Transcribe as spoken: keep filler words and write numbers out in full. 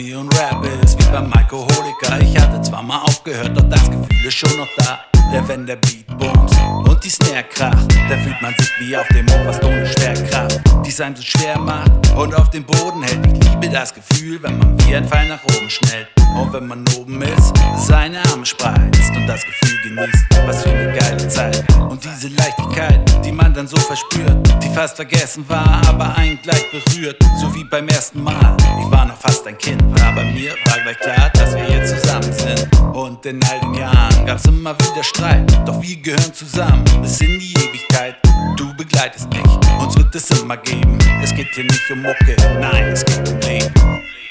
Money und Rap ist wie beim Alkoholiker. Ich hatte zwar mal aufgehört, doch das Gefühl ist schon noch da. Der wenn der Beat boomt und die Snare kracht, da fühlt man sich wie auf dem Mond, was ohne Schwerkraft dies einem so schwer macht und auf dem Boden hält. Ich liebe das Gefühl, wenn man wie ein Pfeil nach oben schnellt. Und wenn man oben ist, seine Arme spreizt und das Gefühl genießt, was für eine geile Zeit. Und diese Leichtigkeit, die man dann so verspürt, die fast vergessen war, aber einen gleich berührt. So wie beim ersten Mal, ich war noch fast ein Kind, aber mir war gleich klar, dass wir jetzt zusammen sind. Und in all den Jahren gab's immer wieder Streit, doch wir gehören zusammen bis in die Ewigkeit. Du begleitest mich, uns wird es immer geben. Es geht hier nicht um Mucke, nein, es geht um Leben.